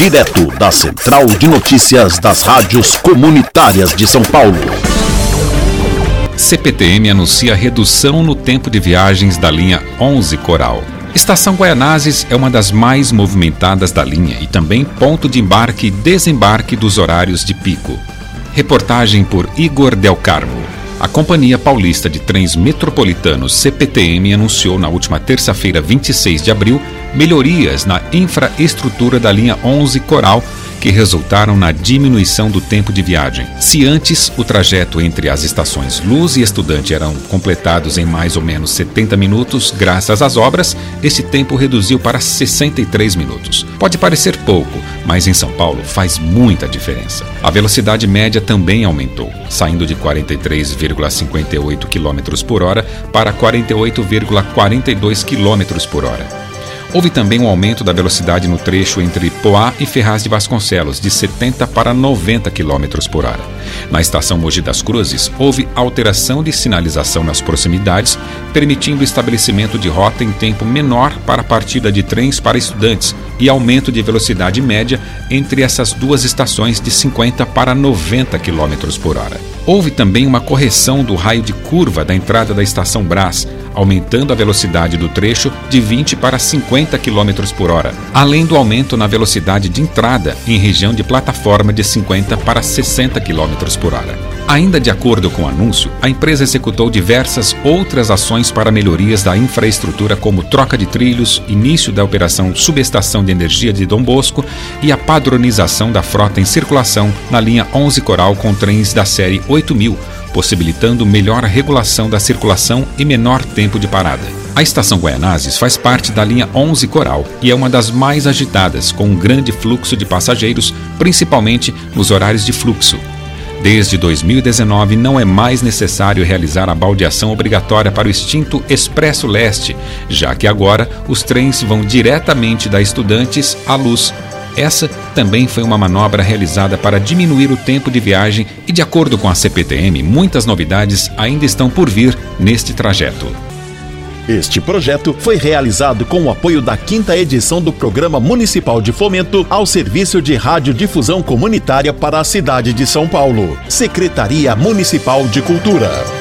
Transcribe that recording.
Direto da Central de Notícias das Rádios Comunitárias de São Paulo. CPTM anuncia redução no tempo de viagens da linha 11 Coral. Estação Guaianazes é uma das mais movimentadas da linha e também ponto de embarque e desembarque dos horários de pico. Reportagem por Igor Del Carmo. A Companhia Paulista de Trens Metropolitanos CPTM anunciou na última terça-feira, 26 de abril, melhorias na infraestrutura da linha 11 Coral, que resultaram na diminuição do tempo de viagem. Se antes o trajeto entre as estações Luz e Estudante eram completados em mais ou menos 70 minutos, graças às obras, esse tempo reduziu para 63 minutos. Pode parecer pouco, mas em São Paulo faz muita diferença. A velocidade média também aumentou, saindo de 43,58 km por hora para 48,42 km por hora. Houve também um aumento da velocidade no trecho entre Poá e Ferraz de Vasconcelos, de 70 para 90 km por hora. Na estação Mogi das Cruzes, houve alteração de sinalização nas proximidades, permitindo o estabelecimento de rota em tempo menor para a partida de trens para estudantes e aumento de velocidade média entre essas duas estações de 50 para 90 km por hora. Houve também uma correção do raio de curva da entrada da estação Brás, aumentando a velocidade do trecho de 20 para 50 km por hora, além do aumento na velocidade de entrada em região de plataforma de 50 para 60 km por hora. Ainda de acordo com o anúncio, a empresa executou diversas outras ações para melhorias da infraestrutura, como troca de trilhos, início da operação Subestação de Energia de Dom Bosco e a padronização da frota em circulação na linha 11 Coral com trens da série 8000, possibilitando melhor regulação da circulação e menor tempo de parada. A estação Guaianazes faz parte da linha 11 Coral e é uma das mais agitadas, com um grande fluxo de passageiros, principalmente nos horários de fluxo. Desde 2019, não é mais necessário realizar a baldeação obrigatória para o extinto Expresso Leste, já que agora os trens vão diretamente da Estudantes à Luz. Essa também foi uma manobra realizada para diminuir o tempo de viagem e, de acordo com a CPTM, muitas novidades ainda estão por vir neste trajeto. Este projeto foi realizado com o apoio da 5ª edição do Programa Municipal de Fomento ao Serviço de Radiodifusão Comunitária para a cidade de São Paulo. Secretaria Municipal de Cultura.